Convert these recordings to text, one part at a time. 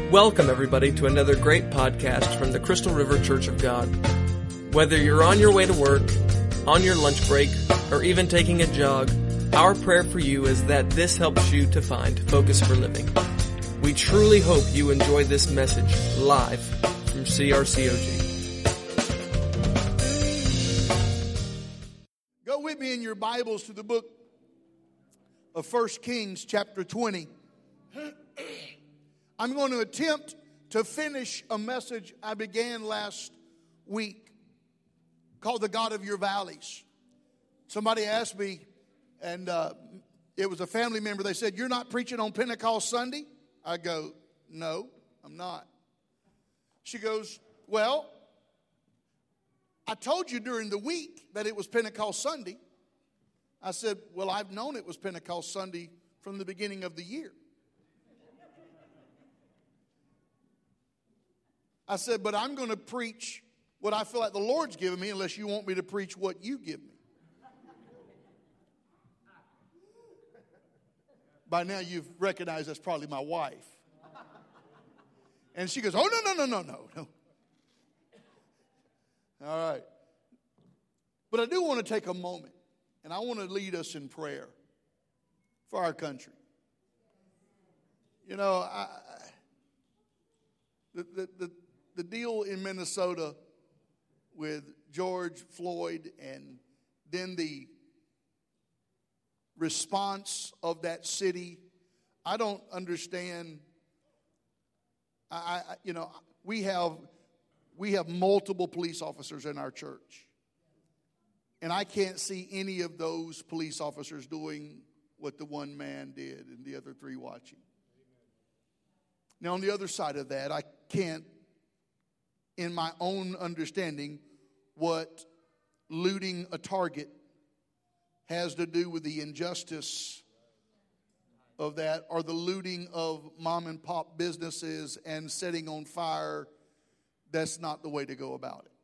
Welcome, everybody, to another great podcast from the Crystal River Church of God. Whether you're on your way to work, on your lunch break, or even taking a jog, our prayer for you is that this helps you to find focus for living. We truly hope you enjoy this message live from CRCOG. Go with me in your Bibles to the book of 1 Kings chapter 20. I'm going to attempt to finish a message I began last week called The God of Your Valleys. Somebody asked me, and it was a family member, they said, "You're not preaching on Pentecost Sunday?" I go, "No, I'm not." She goes, "Well, I told you during the week that it was Pentecost Sunday." I said, "Well, I've known it was Pentecost Sunday from the beginning of the year." I said, "But I'm going to preach what I feel like the Lord's given me unless you want me to preach what you give me." By now you've recognized that's probably my wife. And she goes, "Oh, no. All right. But I do want to take a moment, and I want to lead us in prayer for our country. You know, the deal in Minnesota with George Floyd and then the response of that city, I don't understand. We have multiple police officers in our church. And I can't see any of those police officers doing what the one man did and the other three watching. Now, on the other side of that, I can't, in my own understanding, what looting a Target has to do with the injustice of that, or the looting of mom and pop businesses and setting on fire. That's not the way to go about it.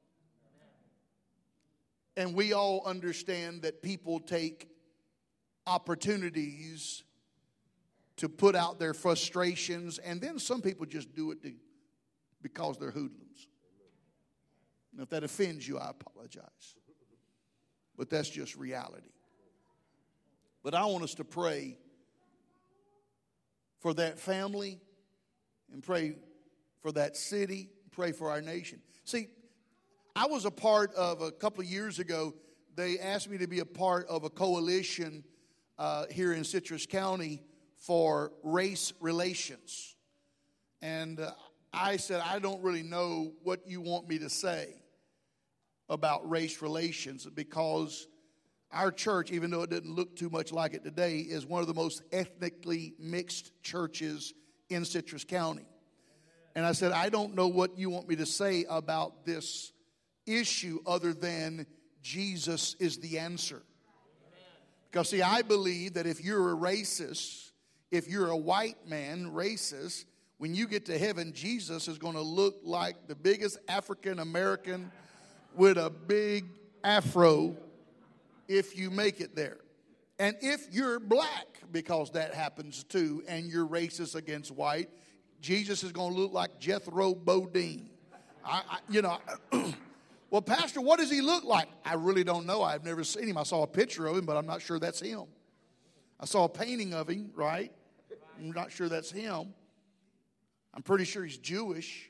And we all understand that people take opportunities to put out their frustrations, and then some people just do it because they're hoodlums. And if that offends you, I apologize. But that's just reality. But I want us to pray for that family and pray for that city, pray for our nation. See, I was a part of, a couple of years ago, they asked me to be a part of a coalition here in Citrus County for race relations. And I said, "I don't really know what you want me to say about race relations," because our church, even though it didn't look too much like it today, is one of the most ethnically mixed churches in Citrus County. And I said, "I don't know what you want me to say about this issue other than Jesus is the answer." Because, see, I believe that if you're a racist, if you're a white man racist, when you get to heaven, Jesus is going to look like the biggest African American with a big afro if you make it there. And if you're black, because that happens too, and you're racist against white, Jesus is going to look like Jethro Bodine. Well, Pastor, what does he look like? I really don't know. I've never seen him. I saw a picture of him, but I'm not sure that's him. I saw a painting of him, right? I'm not sure that's him. I'm pretty sure he's Jewish.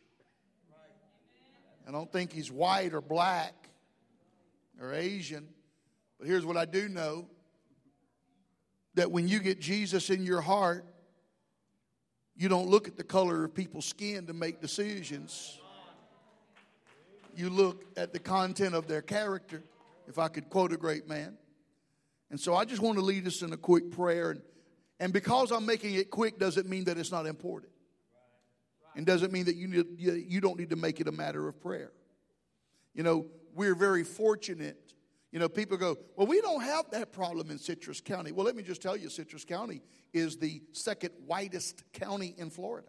I don't think he's white or black or Asian. But here's what I do know. That when you get Jesus in your heart, you don't look at the color of people's skin to make decisions. You look at the content of their character, if I could quote a great man. And so I just want to lead us in a quick prayer. And because I'm making it quick doesn't mean that it's not important. And doesn't mean that you don't need to make it a matter of prayer. You know, we're very fortunate. You know, people go, "Well, we don't have that problem in Citrus County." Well, let me just tell you, Citrus County is the second whitest county in Florida.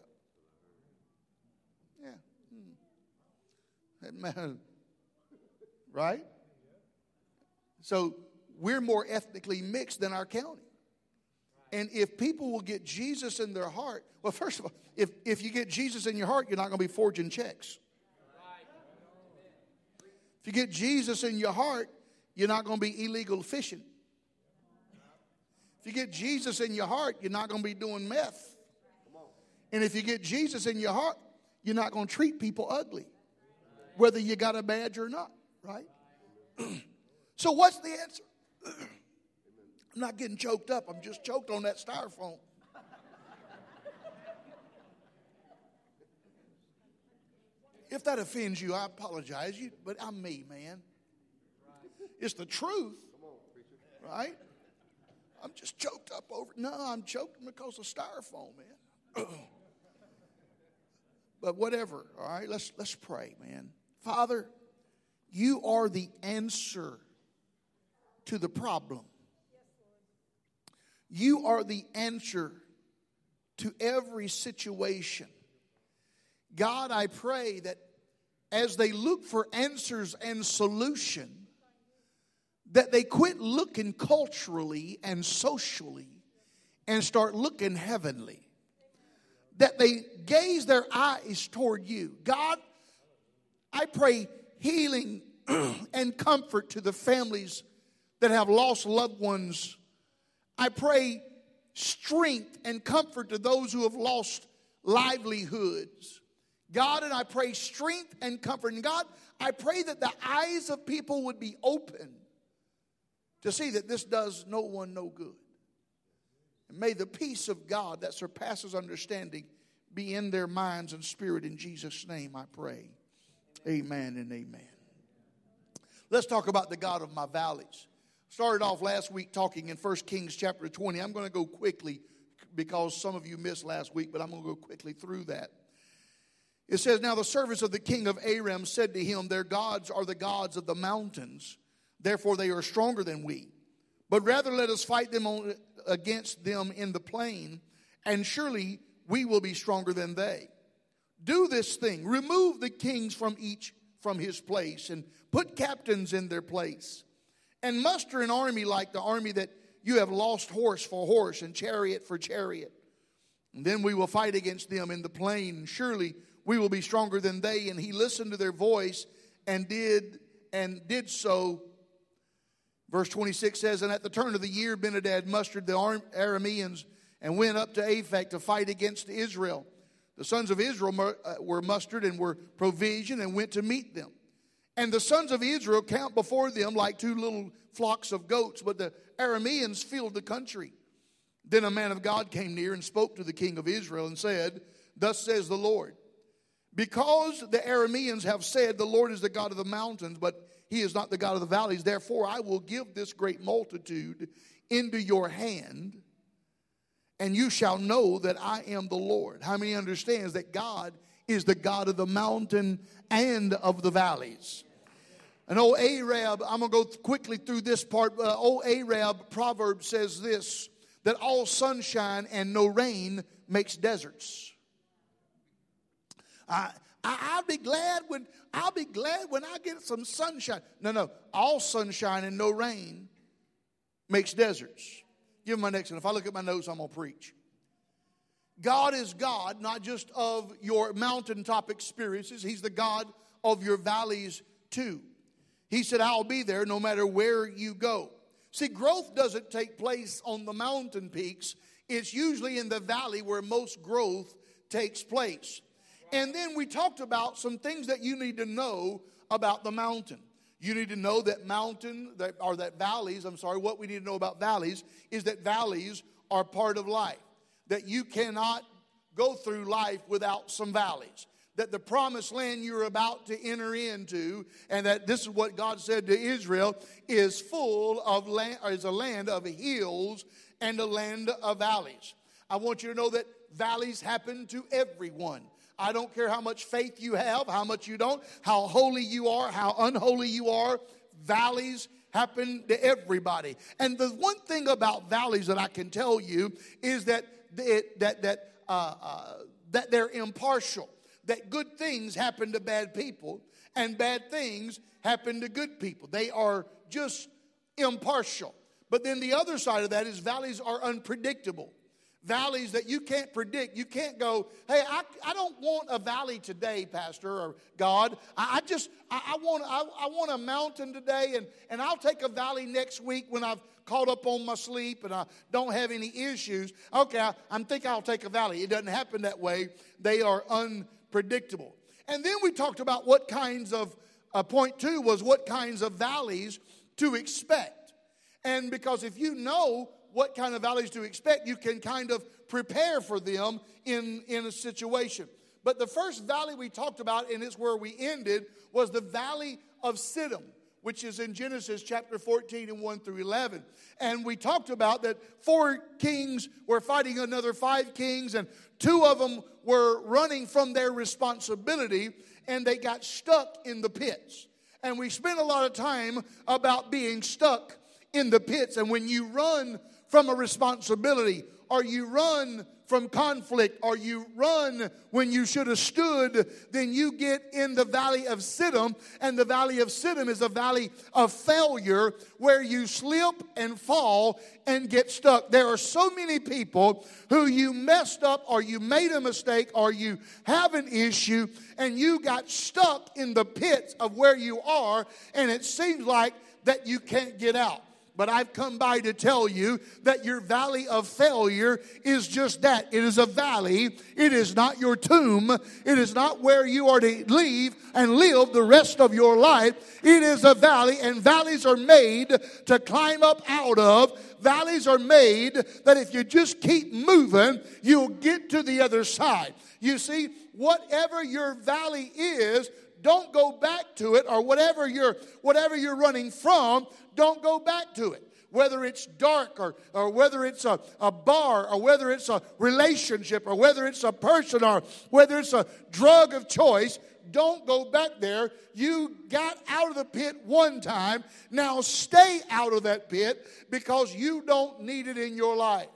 Yeah. Right? So we're more ethnically mixed than our county. And if people will get Jesus in their heart, well, first of all, if you get Jesus in your heart, you're not going to be forging checks. If you get Jesus in your heart, you're not going to be illegal fishing. If you get Jesus in your heart, you're not going to be doing meth. And if you get Jesus in your heart, you're not going to treat people ugly, whether you got a badge or not, right? So what's the answer? I'm not getting choked up. I'm just choked on that styrofoam. If that offends you, I apologize. But I'm me, man. It's the truth, right? I'm just choked up over. No, I'm choked because of styrofoam, man. But whatever, all right? Let's pray, man. Father, you are the answer to the problem. You are the answer to every situation. God, I pray that as they look for answers and solution, that they quit looking culturally and socially and start looking heavenly. That they gaze their eyes toward you. God, I pray healing and comfort to the families that have lost loved ones. I pray strength and comfort to those who have lost livelihoods. God, and I pray strength and comfort. And God, I pray that the eyes of people would be open to see that this does no one no good. And may the peace of God that surpasses understanding be in their minds and spirit. In Jesus' name I pray. Amen and amen. Let's talk about the God of my valleys. Started off last week talking in 1 Kings chapter 20. I'm going to go quickly because some of you missed last week, but I'm going to go quickly through that. It says, now the servants of the king of Aram said to him, their gods are the gods of the mountains. Therefore they are stronger than we. But rather let us fight them against them in the plain, and surely we will be stronger than they. Do this thing. Remove the kings from his place, and put captains in their place. And muster an army like the army that you have lost, horse for horse and chariot for chariot. And then we will fight against them in the plain. Surely we will be stronger than they. And he listened to their voice and did so. Verse 26 says, and at the turn of the year, Ben-Hadad mustered the Arameans and went up to Aphek to fight against Israel. The sons of Israel were mustered and were provisioned and went to meet them. And the sons of Israel camped before them like two little flocks of goats, but the Arameans filled the country. Then a man of God came near and spoke to the king of Israel and said, thus says the Lord, because the Arameans have said the Lord is the God of the mountains, but he is not the God of the valleys, therefore I will give this great multitude into your hand, and you shall know that I am the Lord. How many understands that God is the God of the mountain and of the valleys? An old Arab, I'm going to go quickly through this part. Old Arab proverb says this, that all sunshine and no rain makes deserts. I'll be glad when I get some sunshine. No, all sunshine and no rain makes deserts. Give me my next one. If I look at my notes, I'm going to preach. God is God, not just of your mountaintop experiences. He's the God of your valleys too. He said, I'll be there no matter where you go. See, growth doesn't take place on the mountain peaks. It's usually in the valley where most growth takes place. And then we talked about some things that you need to know about the mountain. You need to know that what we need to know about valleys is that valleys are part of life. That you cannot go through life without some valleys. That the promised land you're about to enter into, and that this is what God said to Israel, is full of land, or is a land of hills and a land of valleys. I want you to know that valleys happen to everyone. I don't care how much faith you have, how much you don't, how holy you are, how unholy you are. Valleys happen to everybody. And the one thing about valleys that I can tell you is that they're impartial. That good things happen to bad people and bad things happen to good people. They are just impartial. But then the other side of that is valleys are unpredictable. Valleys that you can't predict. You can't go, hey, I don't want a valley today, Pastor or God. I want a mountain today, and I'll take a valley next week when I've caught up on my sleep and I don't have any issues. Okay, I think I'll take a valley. It doesn't happen that way. They are unpredictable. And then we talked about what kinds of, point 2 was what kinds of valleys to expect. And because if you know what kind of valleys to expect, you can kind of prepare for them in a situation. But the first valley we talked about, and it's where we ended, was the valley of Siddim, which is in Genesis chapter 14 and 1 through 11. And we talked about that 4 kings were fighting another 5 kings, and 2 of them were running from their responsibility, and they got stuck in the pits. And we spent a lot of time about being stuck in the pits. And when you run from a responsibility, or you run from conflict, or you run when you should have stood, then you get in the valley of Siddim. And the valley of Siddim is a valley of failure where you slip and fall and get stuck. There are so many people who you messed up, or you made a mistake, or you have an issue, and you got stuck in the pits of where you are, and it seems like that you can't get out. But I've come by to tell you that your valley of failure is just that. It is a valley. It is not your tomb. It is not where you are to leave and live the rest of your life. It is a valley, and valleys are made to climb up out of. Valleys are made that if you just keep moving, you'll get to the other side. You see, whatever your valley is, don't go back to it, or whatever you're running from, don't go back to it. Whether it's dark, or whether it's a bar, or whether it's a relationship, or whether it's a person, or whether it's a drug of choice, don't go back there. You got out of the pit one time. Now stay out of that pit, because you don't need it in your life.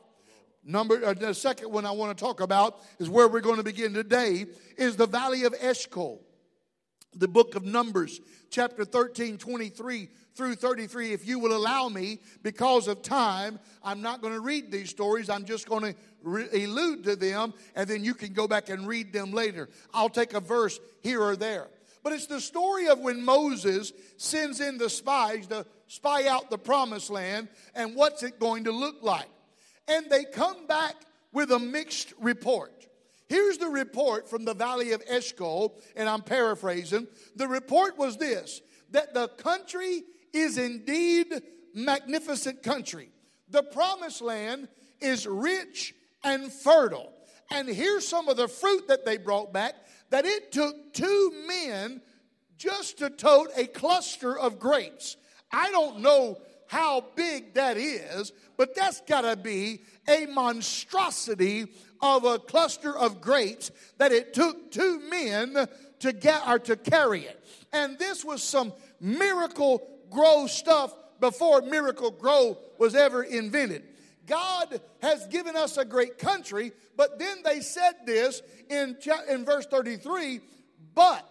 The second one I want to talk about is where we're going to begin today, is the valley of Eshcol. The book of Numbers, chapter 13, 23 through 33. If you will allow me, because of time, I'm not going to read these stories. I'm just going to allude to them, and then you can go back and read them later. I'll take a verse here or there. But it's the story of when Moses sends in the spies to spy out the promised land, and what's it going to look like. And they come back with a mixed report. Here's the report from the valley of Eshcol, and I'm paraphrasing. The report was this, that the country is indeed magnificent country. The promised land is rich and fertile. And here's some of the fruit that they brought back, that it took 2 men just to tote a cluster of grapes. I don't know how big that is, but that's got to be a monstrosity of a cluster of grapes that it took 2 men to get or to carry it. And this was some Miracle Grow stuff before Miracle Grow was ever invented. God has given us a great country, but then they said this in verse 33, but,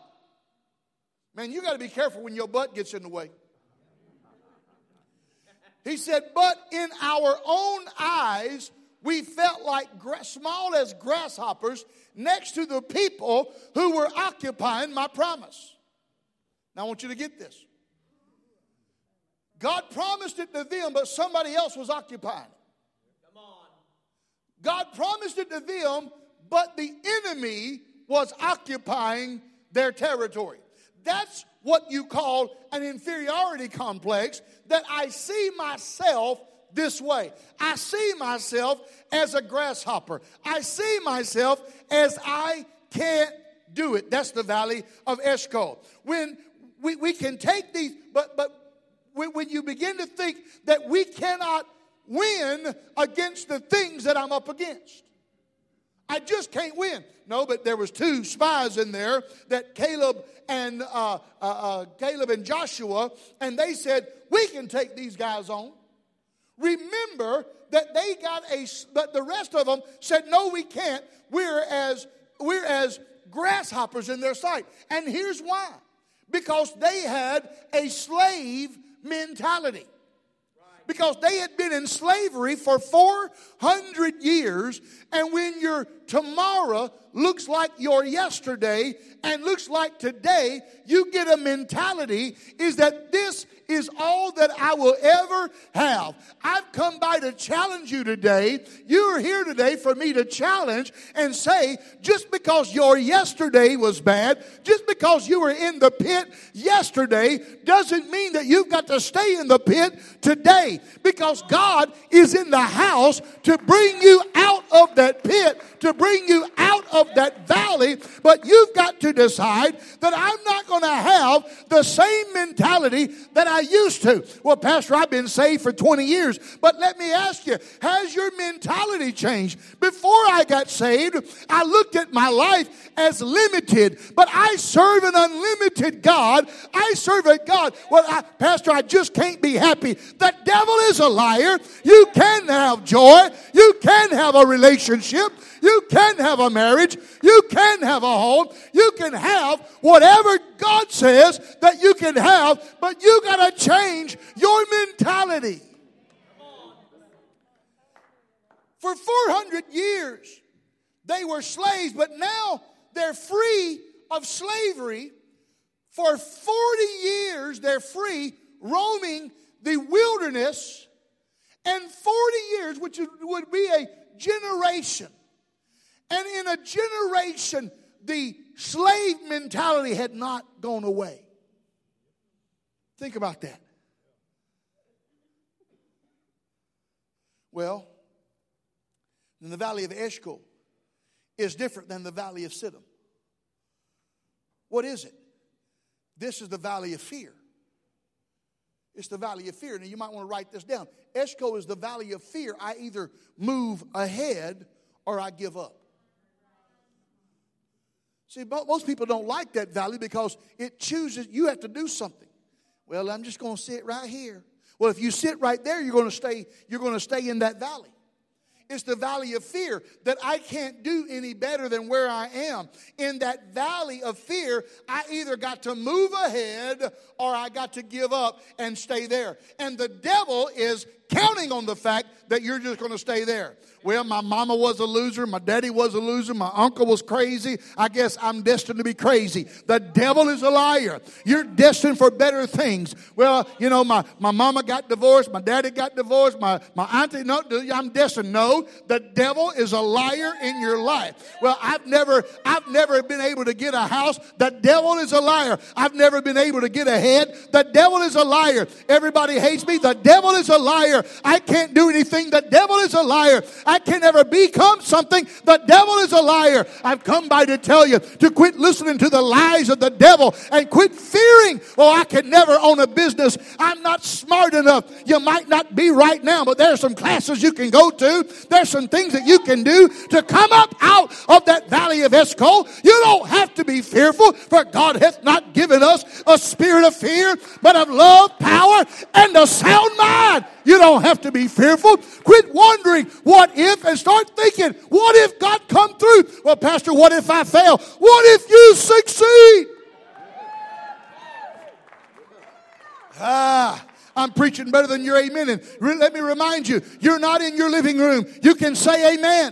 man, you got to be careful when your butt gets in the way. He said, but in our own eyes, we felt like small as grasshoppers next to the people who were occupying my promise. Now I want you to get this. God promised it to them, but somebody else was occupying it. Come on. God promised it to them, but the enemy was occupying their territory. That's what you call an inferiority complex, that I see myself this way. I see myself as a grasshopper. I see myself as I can't do it. That's the valley of Eshcol. When we can take these, but when you begin to think that we cannot win against the things that I'm up against. I just can't win. No, but there was 2 spies in there, that Caleb and Joshua, and they said, we can take these guys on. Remember that but the rest of them said, no, we can't. We're as grasshoppers in their sight. And here's why. Because they had a slave mentality. Because they had been in slavery for 400 years. And when your tomorrow looks like your yesterday and looks like today, you get a mentality is that this is all that I will ever have. I've come by to challenge you today. You are here today for me to challenge and say, just because your yesterday was bad, just because you were in the pit yesterday, doesn't mean that you've got to stay in the pit today. Because God is in the house to bring you out of that pit, to bring you out of that valley. But you've got to decide that I'm not going to have the same mentality that I used to. Well, Pastor, I've been saved for 20 years. But let me ask you, has your mentality changed? Before I got saved, I looked at my life as limited. But I serve an unlimited God. I serve a God. Well, Pastor, I just can't be happy. The devil is a liar. You can have joy. You can have a relationship. You can have a marriage. You can have a home. You can have whatever God says that you can have, but you got to change your mentality. For 400 years, they were slaves, but now they're free of slavery. For 40 years, they're free, roaming the wilderness. And 40 years, which would be a generation. And in a generation, the slave mentality had not gone away. Think about that. Well, in the valley of Eshcol is different than the valley of Siddim. What is it? This is the valley of fear. It's the valley of fear. Now, you might want to write this down. Eshcol is the valley of fear. I either move ahead or I give up. See, most people don't like that valley because it chooses, you have to do something. Well, I'm just going to sit right here. Well, if you sit right there, you're going to stay in that valley. It's the valley of fear that I can't do any better than where I am. In that valley of fear, I either got to move ahead or I got to give up and stay there. And the devil is counting on the fact that you're just going to stay there. Well, my mama was a loser. My daddy was a loser. My uncle was crazy. I guess I'm destined to be crazy. The devil is a liar. You're destined for better things. Well, you know, my mama got divorced. My daddy got divorced. My auntie, no, I'm destined. No, the devil is a liar in your life. Well, I've never been able to get a house. The devil is a liar. I've never been able to get ahead. The devil is a liar. Everybody hates me. The devil is a liar. I can't do anything. The devil is a liar. I can never become something. The devil is a liar. I've come by to tell you to quit listening to the lies of the devil and quit fearing. Oh, I can never own a business. I'm not smart enough. You might not be right now, but there's some classes you can go to. There's some things that you can do to come up out of that valley of Eshcol. You don't have to be fearful, for God hath not given us a spirit of fear, but of love, power, and a sound mind. You don't have to be fearful. Quit wondering, what if, and start thinking, what if God come through? Well, Pastor, what if I fail? What if you succeed? I'm preaching better than your amen. And let me remind you, you're not in your living room. You can say amen.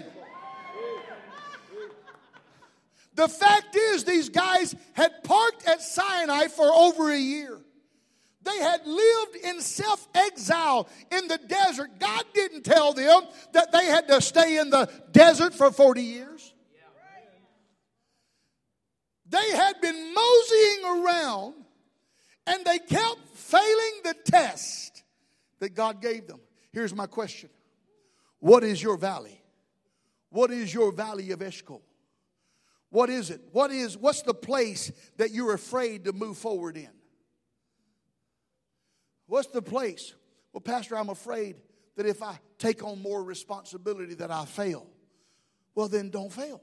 The fact is, these guys had parked at Sinai for over a year. They had lived in self-exile in the desert. God didn't tell them that they had to stay in the desert for 40 years. They had been moseying around, and they kept failing the test that God gave them. Here's my question. What is your valley? What is your valley of Eshcol? What is it? What's the place that you're afraid to move forward in? What's the place? Well, Pastor, I'm afraid that if I take on more responsibility that I fail. Well, then don't fail.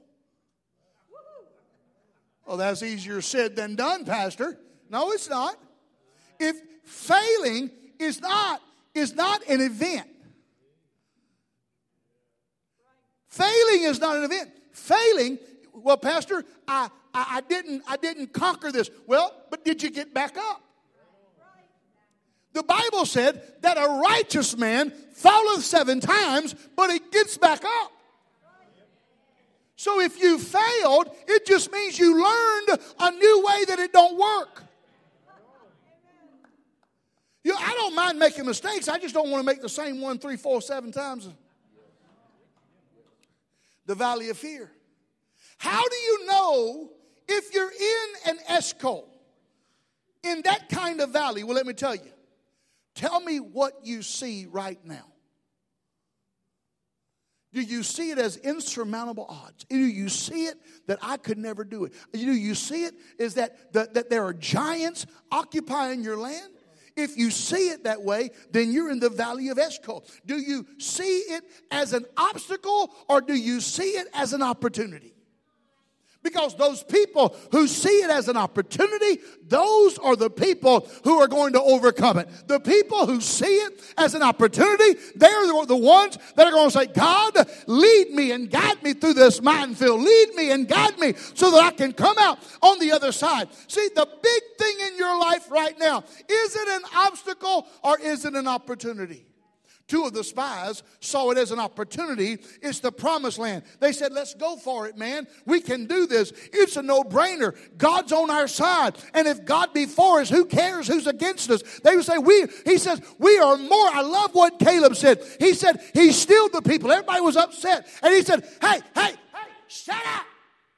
Well, that's easier said than done, Pastor. No, it's not. If failing is not an event. Failing is not an event. Failing, well, Pastor, I didn't conquer this. Well, but did you get back up? The Bible said that a righteous man falleth 7 times, but he gets back up. So if you failed, it just means you learned a new way that it don't work. I don't mind making mistakes. I just don't want to make the same 1, 3, 4, 7 times. The valley of fear. How do you know if you're in an Eshcol, in that kind of valley? Well, let me tell you. Tell me what you see right now. Do you see it as insurmountable odds? Do you see it that I could never do it? Do you see it is that there are giants occupying your land? If you see it that way, then you're in the valley of Eshcol. Do you see it as an obstacle or do you see it as an opportunity? Because those people who see it as an opportunity, those are the people who are going to overcome it. The people who see it as an opportunity, they're the ones that are going to say, God, lead me and guide me through this minefield. Lead me and guide me so that I can come out on the other side. See, the big thing in your life right now, is it an obstacle or is it an opportunity? 2 of the spies saw it as an opportunity. It's the promised land. They said, let's go for it, man. We can do this. It's a no-brainer. God's on our side. And if God be for us, who cares who's against us? They would say, he says, we are more. I love what Caleb said. He said, he stilled the people. Everybody was upset. And he said, hey, shut up.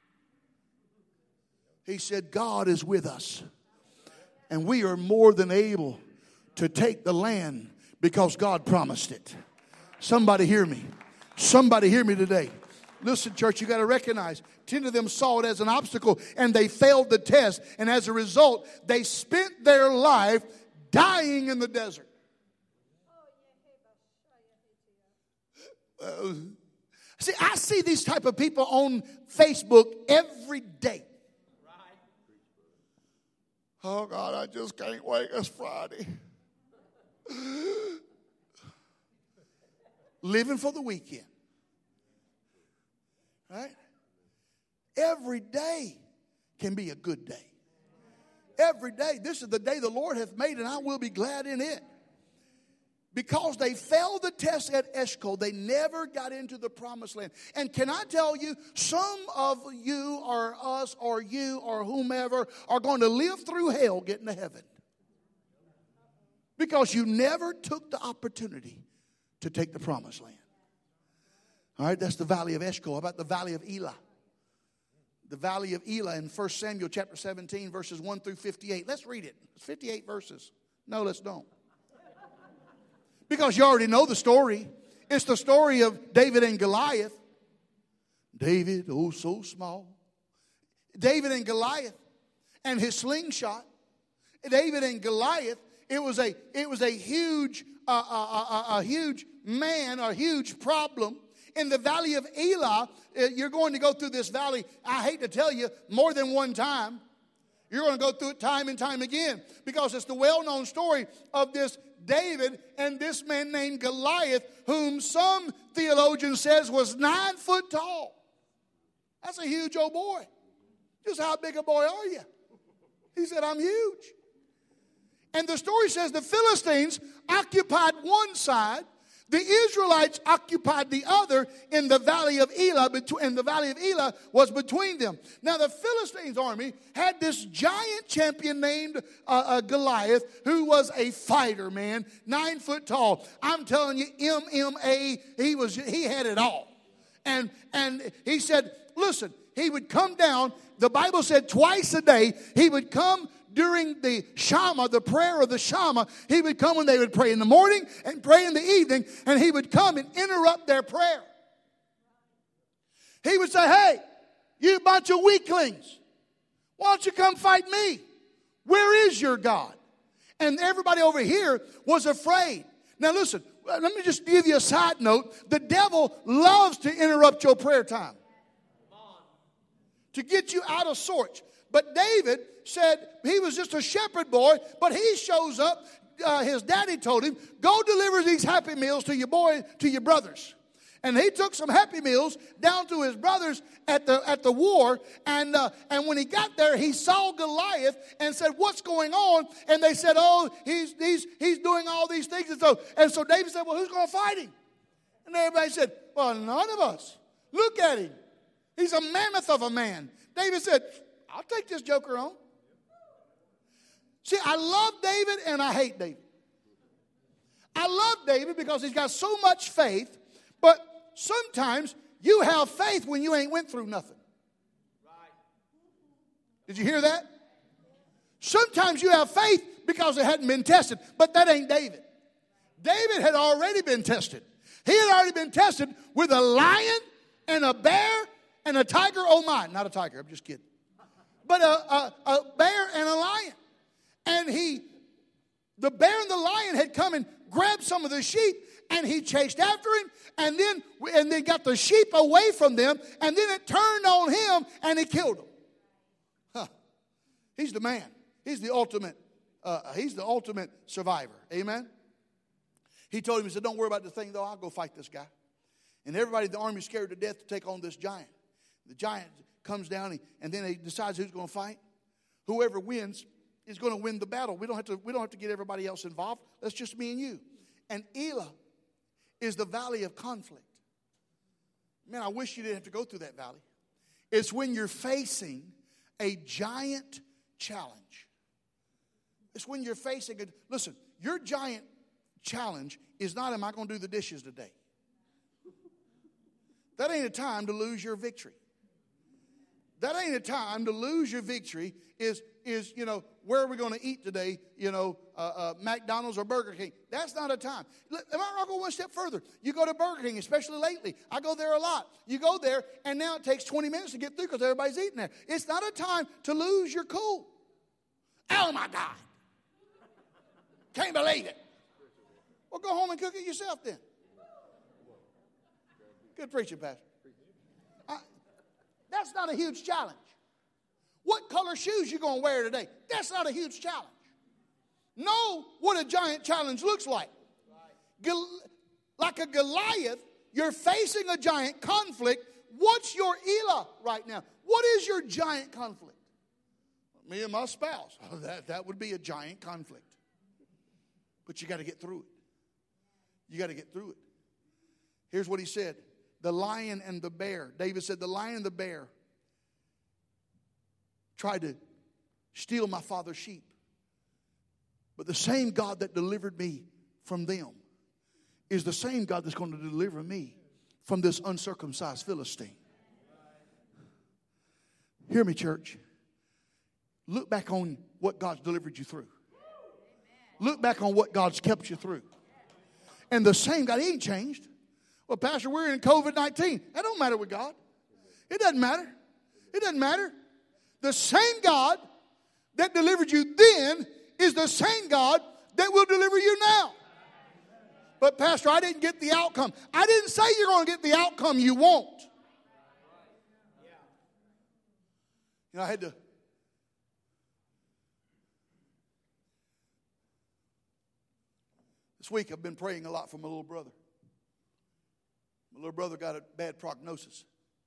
He said, God is with us. And we are more than able to take the land because God promised it. Somebody hear me. Somebody hear me today. Listen, church, you got to recognize 10 of them saw it as an obstacle and they failed the test. And as a result, they spent their life dying in the desert. See, I see these type of people on Facebook every day. Oh, God, I just can't wait. It's Friday. Living for the weekend. Right? Every day can be a good day. Every day. This is the day the Lord hath made, and I will be glad in it. Because they failed the test at Eshcol, they never got into the promised land. And can I tell you, some of you or us or you or whomever are going to live through hell getting to heaven. Because you never took the opportunity to take the promised land. All right, that's the valley of Eshcol. How about the valley of Elah? The valley of Elah in 1 Samuel chapter 17, verses 1 through 58. Let's read it. It's 58 verses. No, let's don't. Because you already know the story. It's the story of David and Goliath. David, oh so small. David and Goliath and his slingshot. David and Goliath. It was a huge man, a huge problem. In the valley of Elah, you're going to go through this valley, I hate to tell you, more than one time. You're going to go through it time and time again. Because it's the well-known story of this David and this man named Goliath, whom some theologian says was 9 foot tall. That's a huge old boy. Just how big a boy are you? He said, I'm huge. And the story says the Philistines occupied one side, the Israelites occupied the other in the valley of Elah, and the valley of Elah was between them. Now the Philistines' army had this giant champion named Goliath, who was a fighter, man, 9 foot tall. I'm telling you, MMA, he had it all. And he said, listen, he would come down, the Bible said twice a day, he would come during the Shama, the prayer of the Shama. He would come when they would pray in the morning and pray in the evening, and he would come and interrupt their prayer. He would say, hey, you bunch of weaklings, why don't you come fight me? Where is your God? And everybody over here was afraid. Now listen, let me just give you a side note. The devil loves to interrupt your prayer time to get you out of sorts. But David said he was just a shepherd boy, but he shows up. His daddy told him, go deliver these Happy Meals to your brothers. And he took some Happy Meals down to his brothers at the war. And when he got there, he saw Goliath and said, "What's going on?" And they said, "Oh, he's doing all these things." And so David said, "Well, who's going to fight him?" And everybody said, "Well, none of us. Look at him. He's a mammoth of a man." David said, "I'll take this joker on." See, I love David and I hate David. I love David because he's got so much faith. But sometimes you have faith when you ain't went through nothing. Did you hear that? Sometimes you have faith because it hadn't been tested. But that ain't David. David had already been tested. He had already been tested with a lion and a bear and a tiger. Oh my, not a tiger, I'm just kidding. But a bear and a lion. And the bear and the lion had come and grabbed some of the sheep. And he chased after him, and then got the sheep away from them, and then it turned on him, and he killed them. Huh. He's the man. He's the ultimate survivor. Amen. He told him, he said, "Don't worry about the thing, though. I'll go fight this guy." And everybody in the army is scared to death to take on this giant. The giant comes down, and then he decides who's going to fight. Whoever wins is going to win the battle. We don't have to get everybody else involved. That's just me and you. And Elah is the valley of conflict. Man, I wish you didn't have to go through that valley. It's when you're facing a giant challenge. It's when you're facing listen, your giant challenge is not, am I going to do the dishes today? That ain't a time to lose your victory. That ain't a time to lose your victory is where are we going to eat today? McDonald's or Burger King. That's not a time. Am I going one step further? You go to Burger King, especially lately. I go there a lot. You go there, and now it takes 20 minutes to get through because everybody's eating there. It's not a time to lose your cool. Oh, my God. Can't believe it. Well, go home and cook it yourself then. Good preaching, Pastor. That's not a huge challenge. What color shoes you going to wear today? That's not a huge challenge. Know what a giant challenge looks like. Like a Goliath, you're facing a giant conflict. What's your Elah right now? What is your giant conflict? Me and my spouse. Oh, that would be a giant conflict. But you got to get through it. You got to get through it. Here's what he said. The lion and the bear. David said, the lion and the bear tried to steal my father's sheep. But the same God that delivered me from them is the same God that's going to deliver me from this uncircumcised Philistine. Hear me, church. Look back on what God's delivered you through. Look back on what God's kept you through. And the same God, He ain't changed. Well, Pastor, we're in COVID-19. That don't matter with God. It doesn't matter. It doesn't matter. The same God that delivered you then is the same God that will deliver you now. But Pastor, I didn't get the outcome. I didn't say you're going to get the outcome you want. I had to. This week I've been praying a lot for my little brother. My little brother got a bad prognosis.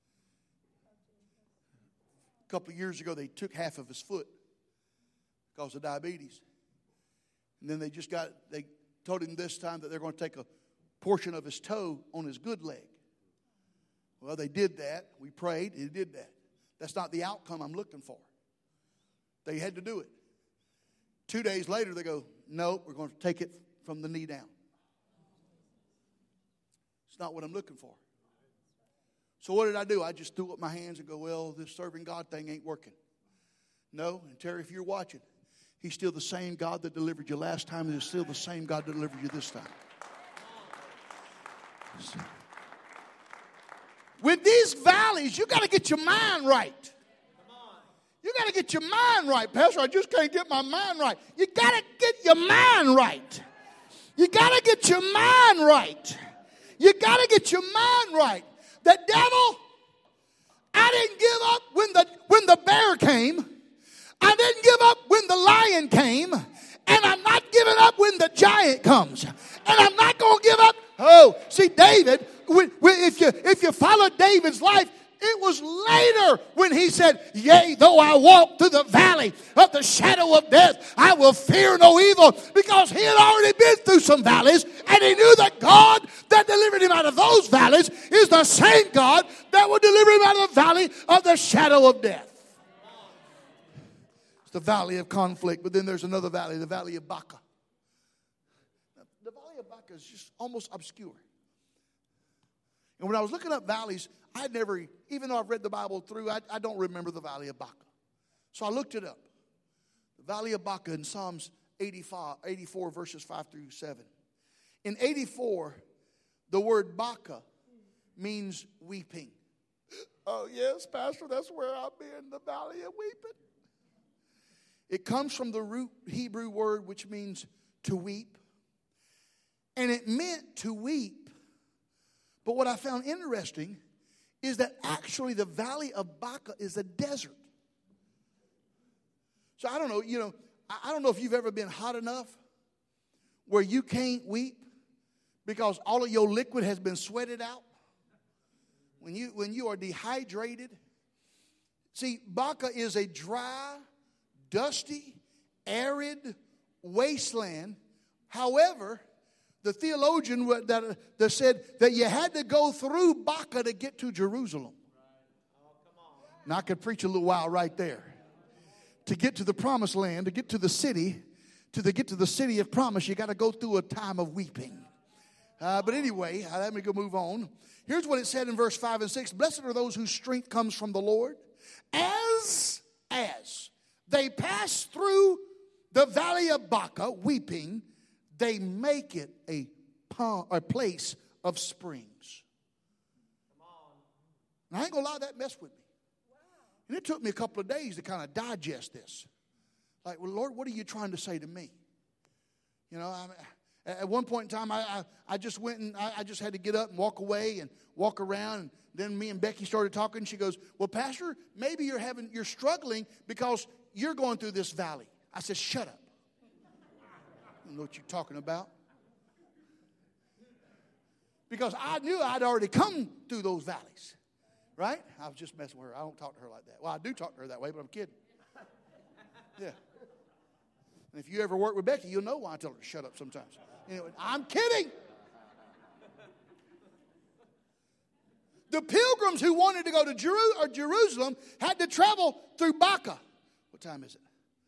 A couple of years ago, they took half of his foot because of diabetes. And then they told him this time that they're going to take a portion of his toe on his good leg. Well, they did that. We prayed. He did that. That's not the outcome I'm looking for. They had to do it. 2 days later, they go, no, we're going to take it from the knee down. It's not what I'm looking for. So what did I do? I just threw up my hands and go, well, this serving God thing ain't working. No, and Terry, if you're watching, He's still the same God that delivered you last time, and He's still the same God that delivered you this time. With these valleys, you got to get your mind right. You got to get your mind right. Pastor, I just can't get my mind right. You got to get your mind right. You got to get your mind right. You got to get your mind right. The devil, I didn't give up when the bear came. I didn't give up when the lion came. And I'm not giving up when the giant comes. And I'm not going to give up. Oh, see, David if you follow David's life, it was later when he said, yea, though I walk through the valley of the shadow of death, I will fear no evil, because he had already been through some valleys, and he knew that God that delivered him out of those valleys is the same God that will deliver him out of the valley of the shadow of death. It's the valley of conflict, but then there's another valley, the valley of Baca. The valley of Baca is just almost obscure. And when I was looking up valleys, I'd never, even though I've read the Bible through, I don't remember the valley of Baca. So I looked it up. The valley of Baca in Psalms 84 verses 5 through 7. In 84, the word Baca means weeping. Oh yes, Pastor, that's where I've been, the valley of weeping. It comes from the root Hebrew word which means to weep. And it meant to weep. But what I found interesting is that actually the valley of Baca is a desert. So I don't know, I don't know if you've ever been hot enough where you can't weep because all of your liquid has been sweated out. When you are dehydrated. See, Baca is a dry, dusty, arid wasteland. However, the theologian that said that you had to go through Baca to get to Jerusalem. Now I could preach a little while right there. To get to the promised land, to get to the city, get to the city of promise, you got to go through a time of weeping. But anyway, let me go move on. Here's what it said in verse 5 and 6. Blessed are those whose strength comes from the Lord. As they pass through the valley of Baca, weeping, they make it a place of springs. And I ain't going to lie, that messed with me. And it took me a couple of days to kind of digest this. Like, well, Lord, what are you trying to say to me? At one point in time, I just went and I just had to get up and walk away and walk around. And then me and Becky started talking. She goes, well, Pastor, maybe you're struggling because you're going through this valley. I said, shut up. I don't know what you're talking about. Because I knew I'd already come through those valleys. Right? I was just messing with her. I don't talk to her like that. Well, I do talk to her that way, but I'm kidding. Yeah. And if you ever work with Becky, you'll know why I tell her to shut up sometimes. Anyway, I'm kidding. The pilgrims who wanted to go to Jerusalem had to travel through Baca. What time is it?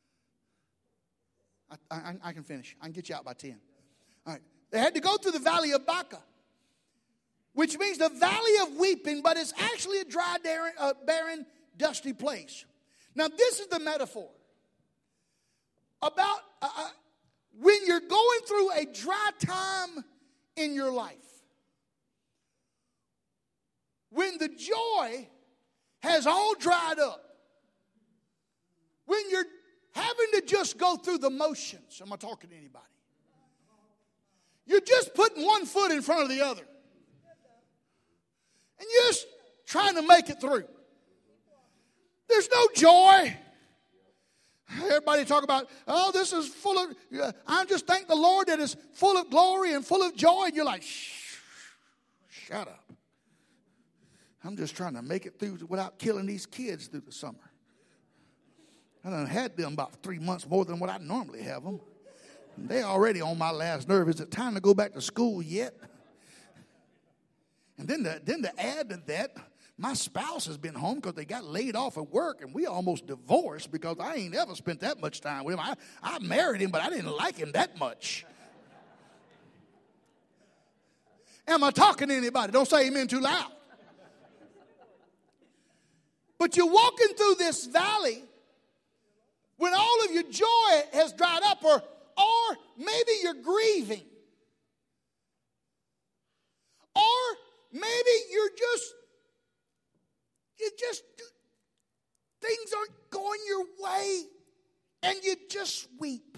I can finish. I can get you out by 10. All right. They had to go through the valley of Baca, which means the valley of weeping, but it's actually a dry, barren, dusty place. Now, this is the metaphor about when you're going through a dry time in your life. When the joy has all dried up. When you're having to just go through the motions. Am I talking to anybody? You're just putting one foot in front of the other. And you're just trying to make it through. There's no joy. Everybody talk about, oh, this is full of, I just thank the Lord that it's full of glory and full of joy. And you're like, shut up. I'm just trying to make it through without killing these kids through the summer. I done had them about 3 months more than what I normally have them. They're already on my last nerve. Is it time to go back to school yet? And then to add to that, my spouse has been home because they got laid off at work, and we almost divorced because I ain't ever spent that much time with him. I married him, but I didn't like him that much. Am I talking to anybody? Don't say amen too loud. But you're walking through this valley when all of your joy has dried up, or maybe you're grieving. Or maybe you're just things aren't going your way and you just weep.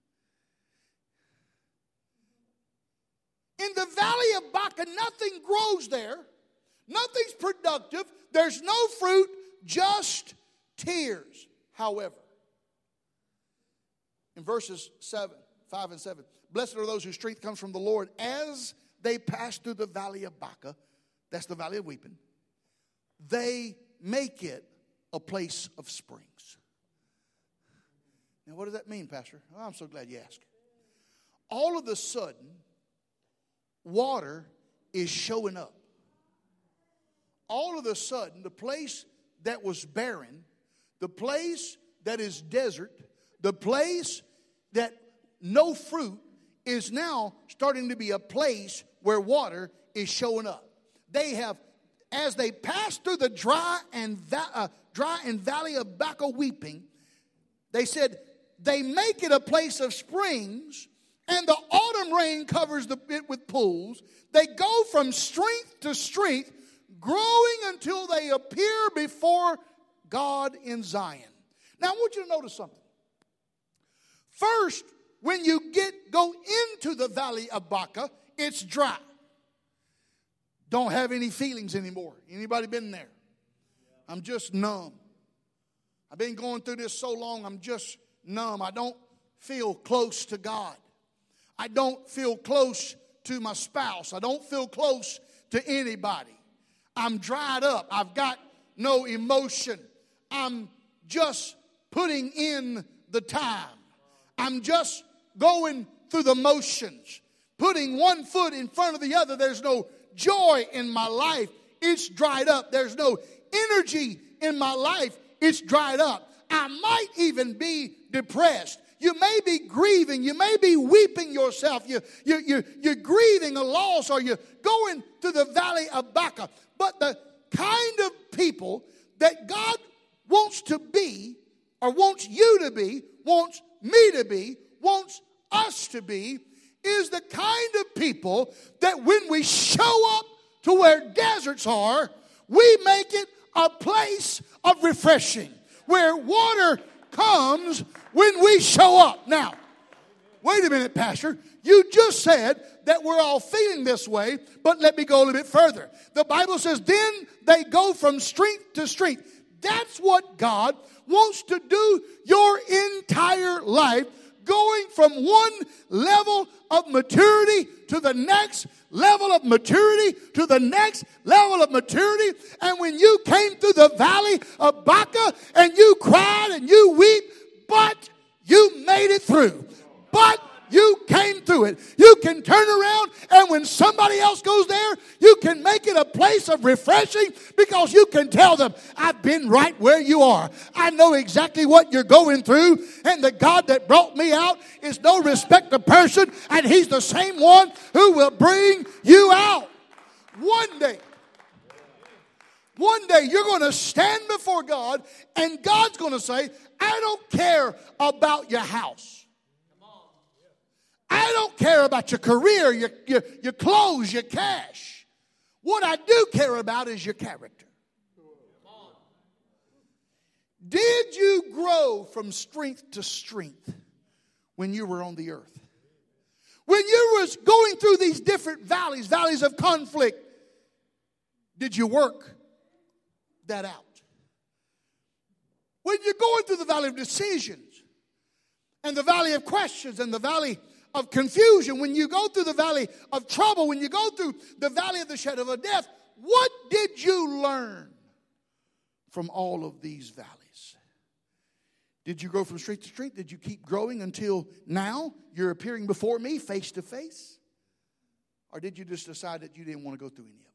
In the valley of Baca, nothing grows there. Nothing's productive. There's no fruit, just tears. However, in verses 5 and 7, blessed are those whose strength comes from the Lord. As they pass through the valley of Baca, That's the Valley of Weeping. They make it a place of springs. Now, what does that mean, Pastor? Oh, I'm so glad you asked. All of a sudden, water is showing up. All of a sudden, the place that was barren, the place that is desert, the place that no fruit is now starting to be a place where water is showing up. They have, as they pass through the dry and valley of Baca weeping, they said they make it a place of springs, and the autumn rain covers it with pools. They go from strength to strength, growing until they appear before God in Zion. Now, I want you to notice something. First, when you go into the valley of Baca, it's dry. Don't have any feelings anymore. Anybody been there? I'm just numb. I've been going through this so long, I'm just numb. I don't feel close to God. I don't feel close to my spouse. I don't feel close to anybody. I'm dried up. I've got no emotion. I'm just putting in the time. I'm just going through the motions, putting one foot in front of the other. There's no joy in my life. It's dried up. There's no energy in my life. It's dried up. I might even be depressed. You may be grieving. You may be weeping yourself. You're grieving a loss, or you're going to the valley of Baca. But the kind of people that God wants to be, or wants you to be, wants me to be, wants us to be, is the kind of people that when we show up to where deserts are, we make it a place of refreshing, where water comes when we show up. Now, wait a minute, Pastor. You just said that we're all feeling this way, but let me go a little bit further. The Bible says, then they go from strength to strength. That's what God wants to do your entire life, going from one level of maturity to the next level of maturity to the next level of maturity. And when you came through the valley of Baca and you cried and you weep, but you made it through. But you came through it. You can turn around, and when somebody else goes there, you can make it a place of refreshing, because you can tell them, I've been right where you are. I know exactly what you're going through, and the God that brought me out is no respecter of person, and He's the same one who will bring you out. One day you're going to stand before God, and God's going to say, I don't care about your house. I don't care about your career, your clothes, your cash. What I do care about is your character. Did you grow from strength to strength when you were on the earth? When you was going through these different valleys of conflict, did you work that out? When you're going through the valley of decisions and the valley of questions and the valley of confusion, when you go through the valley of trouble, when you go through the valley of the shadow of death, what did you learn from all of these valleys? Did you grow from strength to strength? Did you keep growing until now you're appearing before me face to face? Or did you just decide that you didn't want to go through any of them?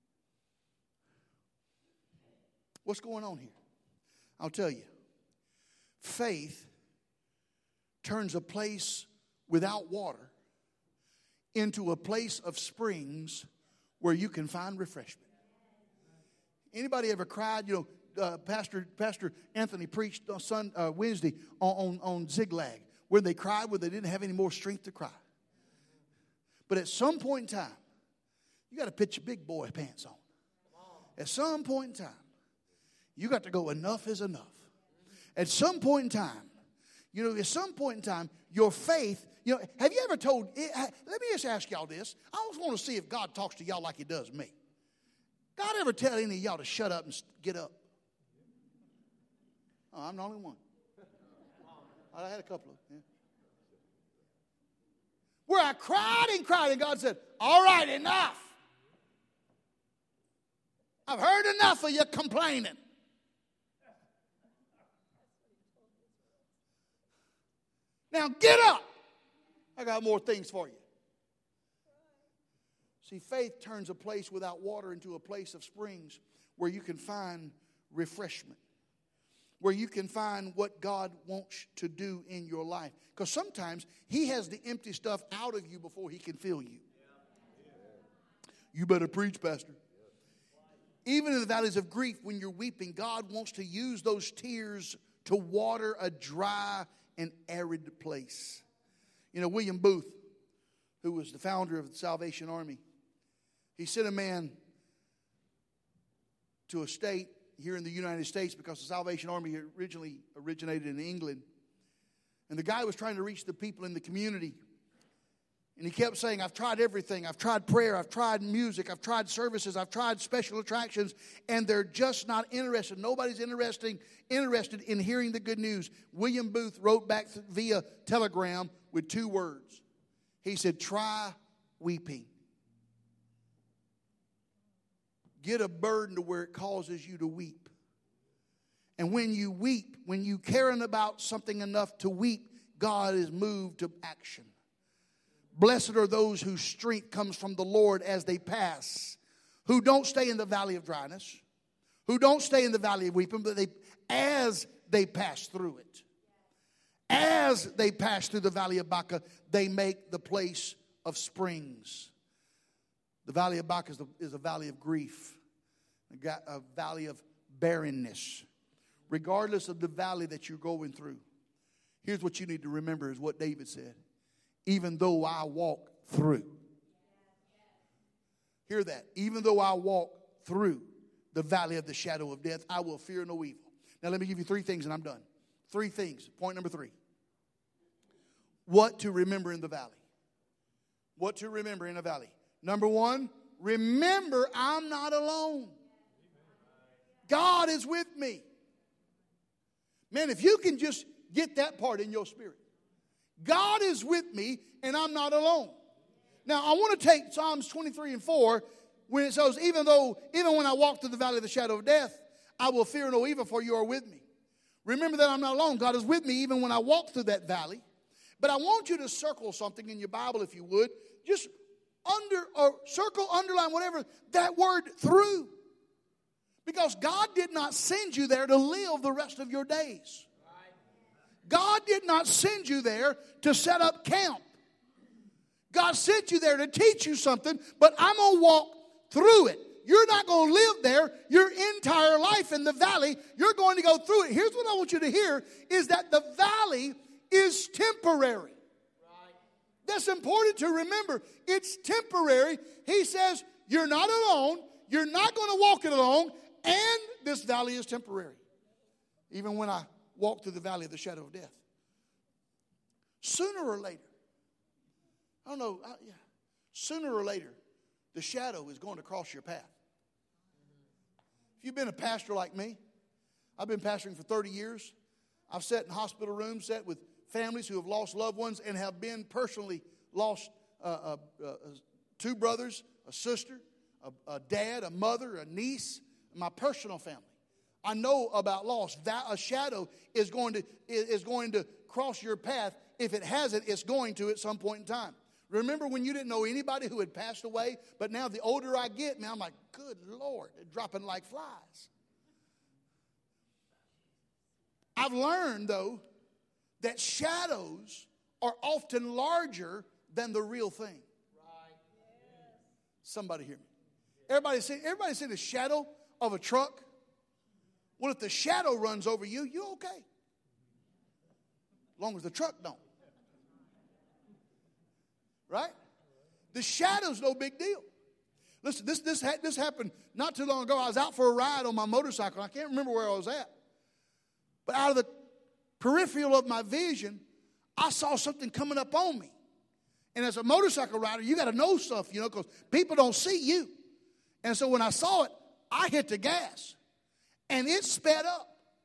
What's going on here? I'll tell you. Faith turns a place without water into a place of springs where you can find refreshment. Anybody ever cried? You know, Pastor Anthony preached on Wednesday on Ziklag, where they cried where they didn't have any more strength to cry. But at some point in time, you got to put your big boy pants on. At some point in time, you got to go, enough is enough. At some point in time, at some point in time, your faith, have you ever told, let me just ask y'all this. I just want to see if God talks to y'all like He does me. God ever tell any of y'all to shut up and get up? Oh, I'm the only one. I had a couple of them. Yeah. Where I cried and cried, and God said, all right, enough. I've heard enough of you complaining. Now get up. I got more things for you. See, faith turns a place without water into a place of springs where you can find refreshment, where you can find what God wants to do in your life. Because sometimes He has to empty stuff out of you before He can fill you. You better preach, Pastor. Even in the valleys of grief, when you're weeping, God wants to use those tears to water a dry and arid place. You know, William Booth, who was the founder of the Salvation Army, he sent a man to a state here in the United States because the Salvation Army originally originated in England. And the guy was trying to reach the people in the community. And he kept saying, I've tried everything. I've tried prayer. I've tried music. I've tried services. I've tried special attractions. And they're just not interested. Nobody's interested in hearing the good news. William Booth wrote back via telegram with 2 words. He said, try weeping. Get a burden to where it causes you to weep. And when you weep, when you caring about something enough to weep, God is moved to action. Blessed are those whose strength comes from the Lord as they pass, who don't stay in the valley of dryness, who don't stay in the valley of weeping, but as they pass through it. As they pass through the valley of Baca, they make the place of springs. The valley of Baca is a valley of grief, a valley of barrenness. Regardless of the valley that you're going through, here's what you need to remember is what David said. Even though I walk through. Hear that. Even though I walk through the valley of the shadow of death, I will fear no evil. Now let me give you 3 things and I'm done. 3 things. Point number 3. What to remember in the valley. What to remember in a valley. Number 1, remember I'm not alone. God is with me. Man, if you can just get that part in your spirit. God is with me and I'm not alone. Now, I want to take Psalms 23 and 4 when it says, even when I walk through the valley of the shadow of death, I will fear no evil, for you are with me. Remember that I'm not alone. God is with me even when I walk through that valley. But I want you to circle something in your Bible, if you would. Just circle, underline, whatever, that word through. Because God did not send you there to live the rest of your days. God did not send you there to set up camp. God sent you there to teach you something, but I'm going to walk through it. You're not going to live there your entire life in the valley. You're going to go through it. Here's what I want you to hear is that the valley is temporary. That's important to remember. It's temporary. He says, you're not alone. You're not going to walk it alone. And this valley is temporary. Even when I walk through the valley of the shadow of death. Sooner or later, I don't know, sooner or later, the shadow is going to cross your path. If you've been a pastor like me, I've been pastoring for 30 years. I've sat in hospital rooms, sat with families who have lost loved ones and have been personally lost 2 brothers, a sister, a dad, a mother, a niece, my personal family. I know about loss. A shadow is going to cross your path. If it hasn't, it's going to at some point in time. Remember when you didn't know anybody who had passed away? But now the older I get, man, I'm like, good Lord, they're dropping like flies. I've learned, though, that shadows are often larger than the real thing. Right. Somebody hear me. Everybody see the shadow of a truck? Well, if the shadow runs over you, you're okay. As long as the truck don't. Right? The shadow's no big deal. Listen, this happened not too long ago. I was out for a ride on my motorcycle. I can't remember where I was at. But out of the peripheral of my vision, I saw something coming up on me. And as a motorcycle rider, you got to know stuff, because people don't see you. And so when I saw it, I hit the gas. And it sped up.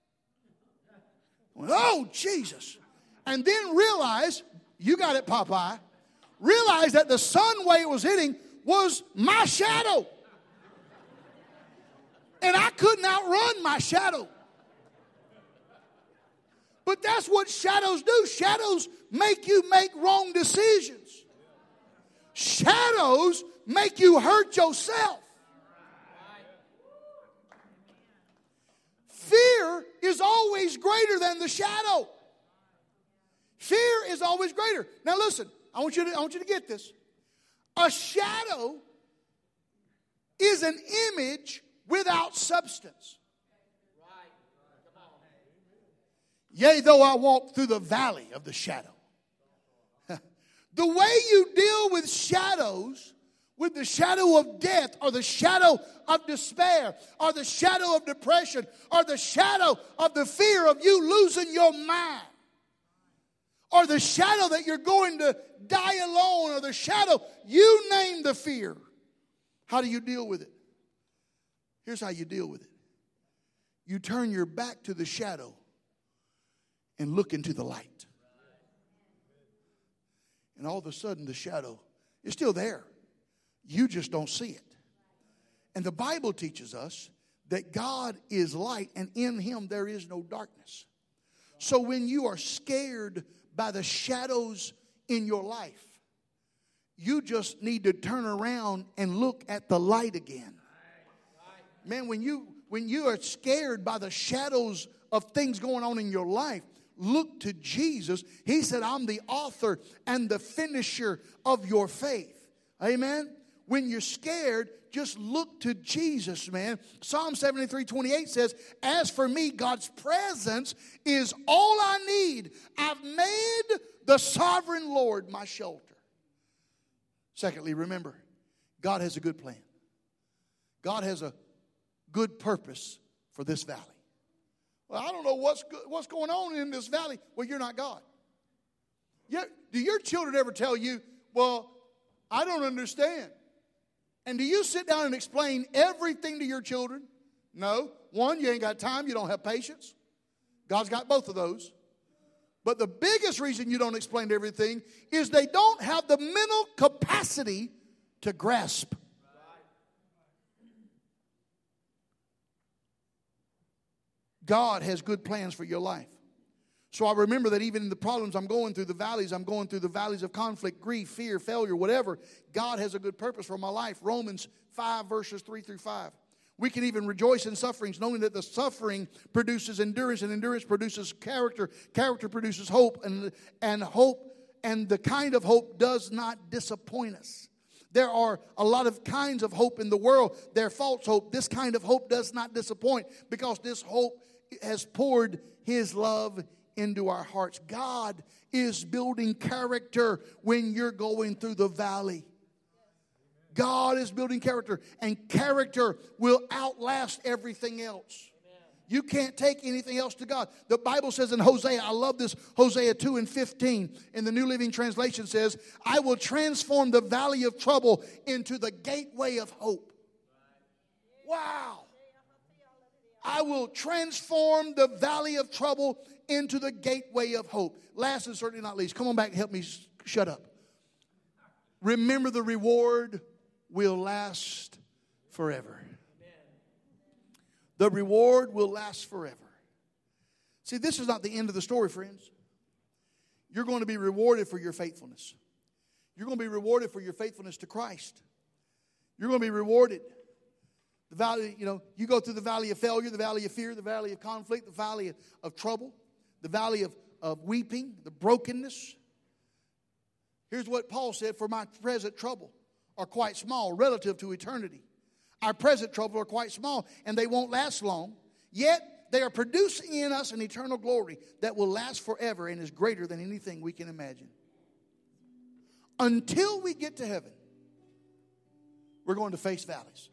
Oh, Jesus. And then realized, you got it, Popeye, realized that the sun way it was hitting was my shadow. And I couldn't outrun my shadow. But that's what shadows do. Shadows make you make wrong decisions. Shadows make you hurt yourself. Fear is always greater than the shadow. Fear is always greater. Now listen, I want you to get this. A shadow is an image without substance. Yea, though I walk through the valley of the shadow. The way you deal with shadows, with the shadow of death or the shadow of despair or the shadow of depression or the shadow of the fear of you losing your mind or the shadow that you're going to die alone or the shadow, you name the fear. How do you deal with it? Here's how you deal with it. You turn your back to the shadow and look into the light. And all of a sudden the shadow is still there. You just don't see it. And the Bible teaches us that God is light and in Him there is no darkness. So when you are scared by the shadows in your life, you just need to turn around and look at the light again. Man, when you are scared by the shadows of things going on in your life, look to Jesus. He said, I'm the author and the finisher of your faith. Amen? When you're scared, just look to Jesus, man. Psalm 73:28 says, as for me, God's presence is all I need. I've made the sovereign Lord my shelter. Secondly, remember, God has a good plan. God has a good purpose for this valley. Well, I don't know what's going on in this valley. Well, you're not God. Do your children ever tell you, well, I don't understand? And do you sit down and explain everything to your children? No. One, you ain't got time. You don't have patience. God's got both of those. But the biggest reason you don't explain everything is they don't have the mental capacity to grasp. God has good plans for your life. So I remember that even in the problems I'm going through the valleys of conflict, grief, fear, failure, whatever, God has a good purpose for my life. Romans 5 verses 3 through 5. We can even rejoice in sufferings, knowing that the suffering produces endurance, and endurance produces character. Character produces hope, and hope, and the kind of hope does not disappoint us. There are a lot of kinds of hope in the world. They're false hope. This kind of hope does not disappoint because this hope has poured His love into our hearts. God is building character when you're going through the valley. God is building character, and character will outlast everything else. You can't take anything else to God. The Bible says in Hosea, I love this, Hosea 2:15 in the New Living Translation says, I will transform the valley of trouble into the gateway of hope. Wow. I will transform the valley of trouble into the gateway of hope. Last and certainly not least, come on back and help me shut up. Remember, the reward will last forever. The reward will last forever. See, this is not the end of the story, friends. You're going to be rewarded for your faithfulness. You're going to be rewarded for your faithfulness to Christ. You're going to be rewarded. The valley, you go through the valley of failure, the valley of fear, the valley of conflict, the valley of trouble, the valley of weeping, the brokenness. Here's what Paul said, for my present trouble are quite small relative to eternity. Our present trouble are quite small, and they won't last long. Yet they are producing in us an eternal glory that will last forever and is greater than anything we can imagine. Until we get to heaven, we're going to face valleys.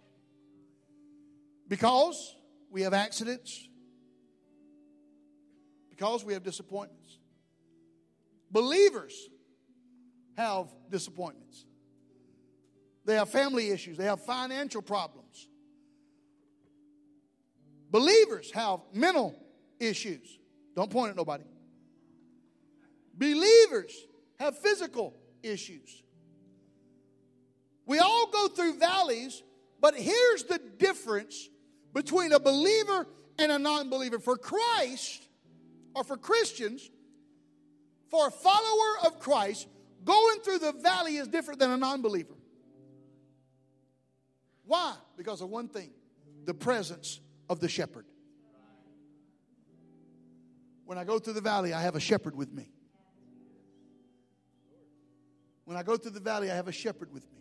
Because we have accidents. Because we have disappointments. Believers have disappointments. They have family issues. They have financial problems. Believers have mental issues. Don't point at nobody. Believers have physical issues. We all go through valleys, but here's the difference between a believer and a non-believer. For Christ, or for Christians, for a follower of Christ, going through the valley is different than a non-believer. Why? Because of one thing, the presence of the shepherd. When I go through the valley, I have a shepherd with me. When I go through the valley, I have a shepherd with me.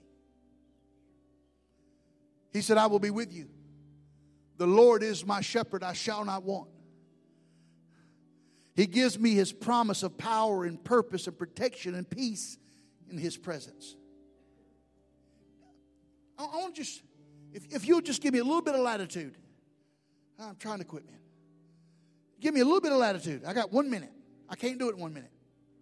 He said, I will be with you. The Lord is my shepherd, I shall not want. He gives me His promise of power and purpose and protection and peace in His presence. I want to just, if you'll just give me a little bit of latitude. I'm trying to quit, man. Give me a little bit of latitude. I got 1 minute. I can't do it in 1 minute.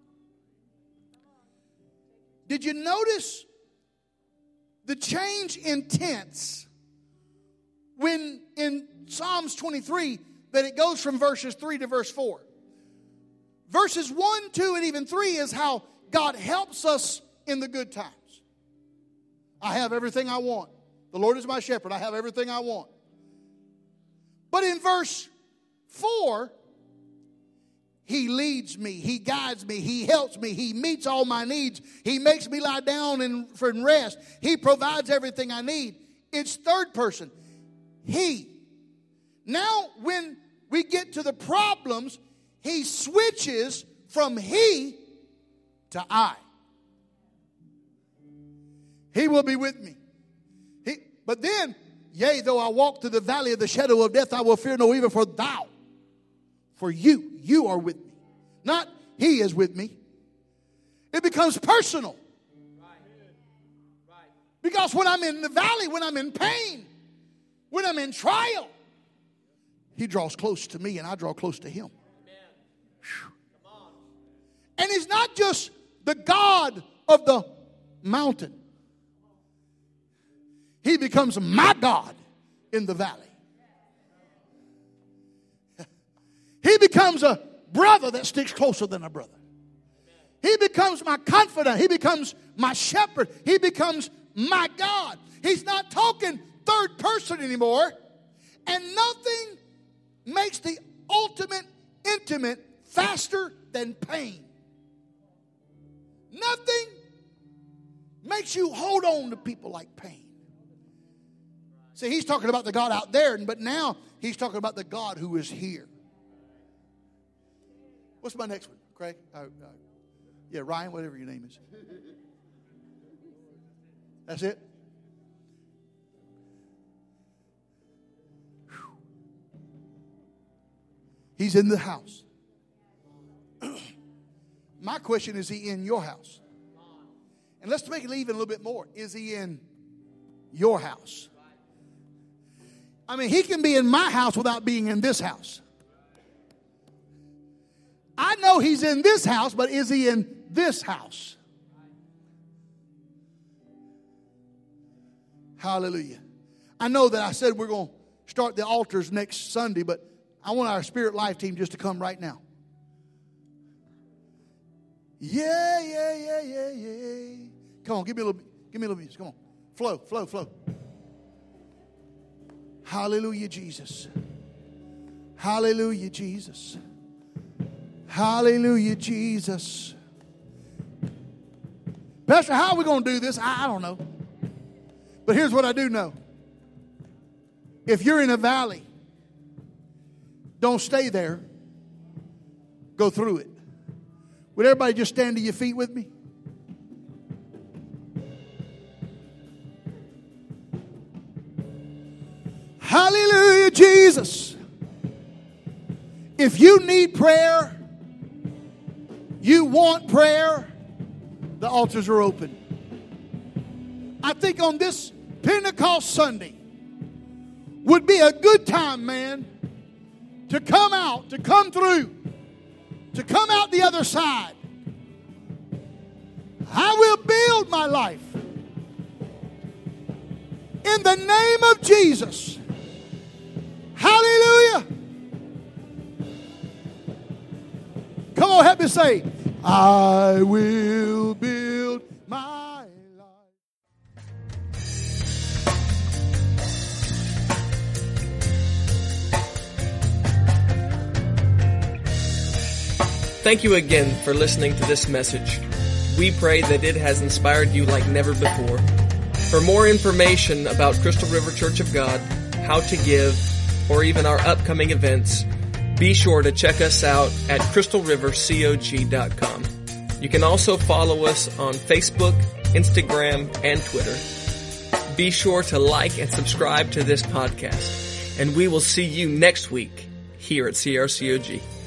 Did you notice the change in tense when in Psalms 23 that it goes from verses 3 to verse 4? Verses 1, 2, and even 3 is how God helps us in the good times. I have everything I want. The Lord is my shepherd. I have everything I want. But in verse 4, He leads me. He guides me. He helps me. He meets all my needs. He makes me lie down and rest. He provides everything I need. It's third person. He. Now, when we get to the problems, He switches from He to I. He will be with me. But then, yea, though I walk through the valley of the shadow of death, I will fear no evil, for thou, for you are with me. Not He is with me. It becomes personal. Because when I'm in the valley, when I'm in pain, when I'm in trial, He draws close to me and I draw close to Him. And He's not just the God of the mountain. He becomes my God in the valley. He becomes a brother that sticks closer than a brother. He becomes my confidant. He becomes my shepherd. He becomes my God. He's not talking third person anymore. And nothing makes the ultimate intimate faster than pain. Nothing makes you hold on to people like pain. See, He's talking about the God out there, but now He's talking about the God who is here. What's my next one, Craig? Yeah, Ryan, whatever your name is. That's it? Whew. He's in the house. My question is He in your house? And let's make it even a little bit more. Is He in your house? I mean, He can be in my house without being in this house. I know He's in this house, but is He in this house? Hallelujah. I know that I said we're going to start the altars next Sunday, but I want our Spirit Life team just to come right now. Yeah. Come on, give me a little music. Come on. Flow. Hallelujah, Jesus. Hallelujah, Jesus. Hallelujah, Jesus. Pastor, how are we going to do this? I don't know. But here's what I do know. If you're in a valley, don't stay there. Go through it. Would everybody just stand to your feet with me? Hallelujah, Jesus. If you need prayer, you want prayer, the altars are open. I think on this Pentecost Sunday would be a good time, man, to come out, to come through, to come out the other side. I will build my life in the name of Jesus. Hallelujah. Come on, help me say, I will build my life. Thank you again for listening to this message. We pray that it has inspired you like never before. For more information about Crystal River Church of God, how to give, or even our upcoming events, be sure to check us out at crystalrivercog.com. You can also follow us on Facebook, Instagram, and Twitter. Be sure to like and subscribe to this podcast, and we will see you next week here at CRCOG.